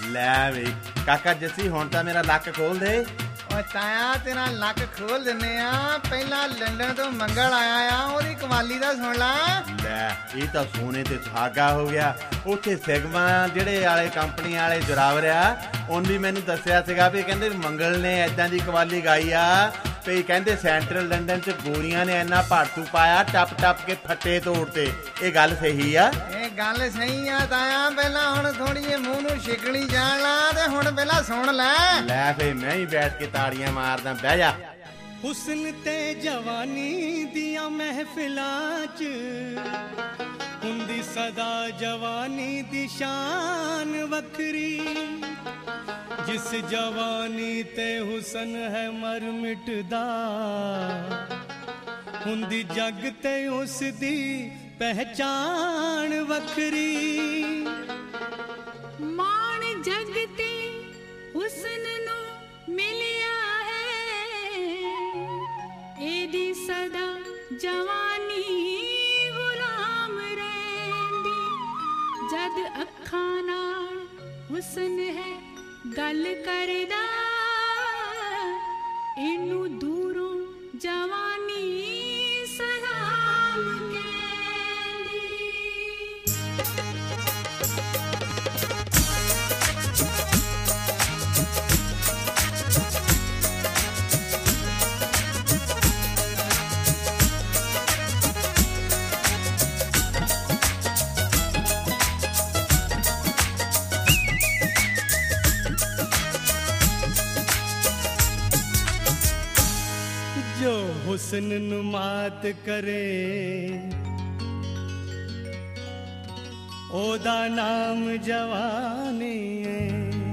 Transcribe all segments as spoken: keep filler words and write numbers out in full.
ਲੈ ਵੇ ਕਾਕਾ ਜੱਸੀ ਹੁਣ ਤਾਂ ਮੇਰਾ ਲੱਕ ਖੋਲ ਦੇ। ਓ ਤਾਇਆ ਤੇਰਾ ਲੱਕ ਖੋਲ ਦਿੰਨੇ ਆ। ਪਹਿਲਾਂ ਲੰਡਨ ਤੋਂ ਮੰਗਲ ਆਇਆ ਆ, ਉਹਦੀ ਕਵਾਲੀ ਦਾ ਸੁਣ ਲਾ। ਲੈ ਇਹ ਤਾਂ ਸੋਨੇ ਤੇ ਸੁਹਾਗਾ ਹੋ ਗਿਆ। ਉੱਥੇ ਸਿਗਮਾ ਜਿਹੜੇ ਵਾਲੇ ਕੰਪਨੀ ਵਾਲੇ ਜੁਰਾਵਰ ਆ ਉਹਨ ਵੀ ਮੈਨੂੰ ਦੱਸਿਆ ਸੀਗਾ ਵੀ ਕਹਿੰਦੇ ਮੰਗਲ ਨੇ ਏਦਾਂ ਦੀ ਕਵਾਲੀ ਗਾਈ ਆ ਵੀ ਕਹਿੰਦੇ ਸੈਂਟਰਲ ਲੰਡਨ ਚ ਗੋਰੀਆਂ ਨੇ ਇੰਨਾ ਭਾੜਤੂ ਪਾਇਆ ਟੱਪ ਟੱਪ ਕੇ ਫੱਟੇ ਤੋੜਤੇ। ਇਹ ਗੱਲ ਸਹੀ ਆ? ਇਹ ਗੱਲ ਸਹੀ ਆ ਤਾਇਆ। ਪਹਿਲਾਂ ਹੁਣ ਥੋੜੀ ਜਿਹੀ ਮੂੰਹ ਨੂੰ ਛਿਕਣੀ ਜਾਣ ਲਾ ਤੇ ਹੁਣ ਪਹਿਲਾਂ ਸੁਣ ਲੈ। ਲੈ ਫੇ ਮੈਂ ਹੀ ਬੈਠ ਕੇ ਤਾੜੀਆਂ ਮਾਰਦਾ, ਬਹਿ ਜਾ। ਹੁਸਨ ਤੇ ਜਵਾਨੀ ਦੀਆਂ ਮਹਿਫਿਲਾਂ 'ਚ ਹੁੰਦੀ ਸਦਾ ਜਵਾਨੀ ਦੀ ਸ਼ਾਨ ਵੱਖਰੀ। ਜਿਸ ਜਵਾਨੀ ਤੇ ਹੁਸਨ ਹੈ ਮਰ ਮਿਟਦਾ ਹੁੰਦੀ ਜੱਗ ਤੇ ਉਸ ਦੀ ਪਹਿਚਾਨ ਵੱਖਰੀ। ਮਾਣ ਜੱਗ ਤੇ ਹੁਸਨ ਨੂੰ ਮਿਲਿਆ ਹੈ, ਇਹਦੀ ਸਦਾ ਜਵਾਨੀ ਗੁਲਾਮ ਰਹਿੰਦੀ। ਜਦ ਅੱਖਾਂ ਨਾਲ ਹੁਸਨ ਹੈ ਗੱਲ ਕਰਦਾ, ਇਹਨੂੰ ਦੂਰੋਂ ਜਵਾਨੀ ਸਲਾਮ ਕਹਿੰਦੀ। जो हुस्न नुमात करे ओदा नाम जवानी है।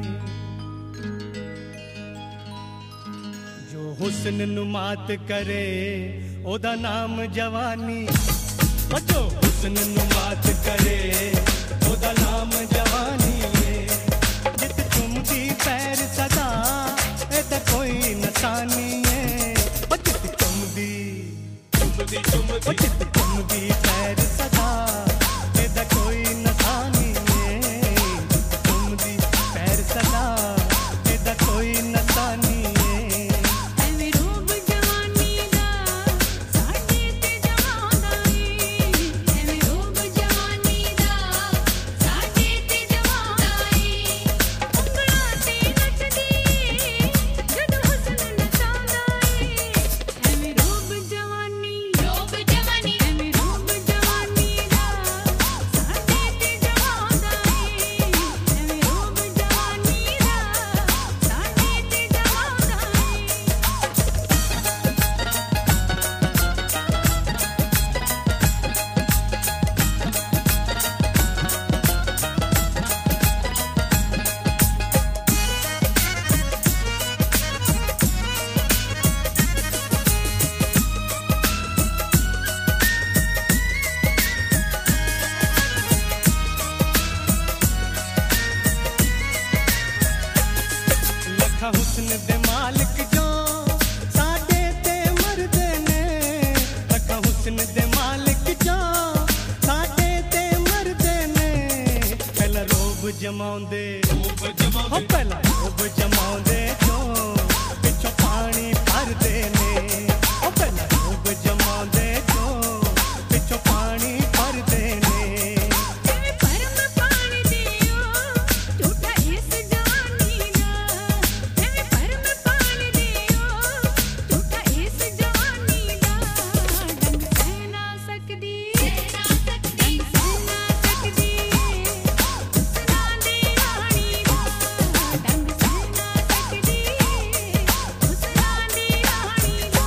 जो हुस्न नुमात करे ओदा नाम जवानी। जो हुस्न नुमात करे ओदा नाम जवानी है। जित चुमदी पैर सदा एदा कोई नसानी है। चुमदी चुमदी चित चुमदी पैर सदा एदा कोई नसानी है। चुमदी पैर सदा एदा कोई नसानी है। एवें रूप जवानी दा साडे ते जवादा ए। एवें रूप जवानी दा साडे ते जवादा ए। उंगलां ते नचदी जद हुस्न नचांदा ए। एवें रूप जवानी रूप जवानी एवें रूप जवानी दा साडे ते जवादा ए। एवें रूप जवानी दा साडे ते जवादा लखा हुस्न दे मालिक जो साडे ते मरदे ने। लखा हुस्न दे मालिक जो साडे ते मरदे ने। पहला रोब जमाउंदे हो पहला रोब जमाउंदे जो पिछों पानी भरदे ने। ओ पहला रोब जमाउंदे जो पिछों पानी भरदे ने। एवें परम पानी दियो झूठा इस जवानी दा। एवें परम पानी दियो झूठा इस जवानी दा। डंग सह ना सकदी डंग सह ना सकदी हुस्ना दी रानी दा। डंग सह ना सकदी हुस्ना दी रानी दा।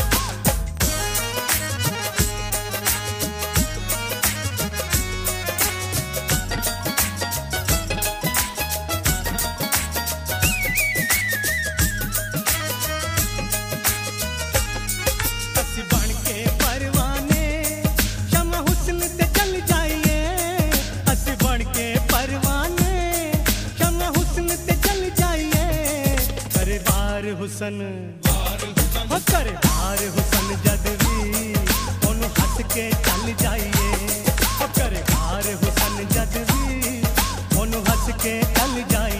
ਅਸੀਂ ਬਣ ਕੇ ਪਰਵਾਨੇ ਸ਼ਮਾ ਹੁਸਨ ਤੇ ਚੱਲ ਜਾਈਏ। ਅਸੀਂ ਬਣ ਕੇ ਪਰਵਾਨੇ ਸ਼ਮਾ ਹੁਸਨ ਤੇ ਚੱਲ ਜਾਈਏ। ਕਰੇ ਵਾਰ ਹੁਸਨ ਹੋ ਕਰੇ ਵਾਰ ਹੁਸਨ ਜਦ ਵੀ ਉਹਨੂੰ ਹੱਸ ਕੇ ਚੱਲ ਜਾਈਏ। ਹੋ ਕਰੇ ਵਾਰ ਹੁਸਨ ਜਦ ਵੀ ਉਹਨੂੰ ਹੱਸ ਕੇ ਚੱਲ ਜਾਈਏ।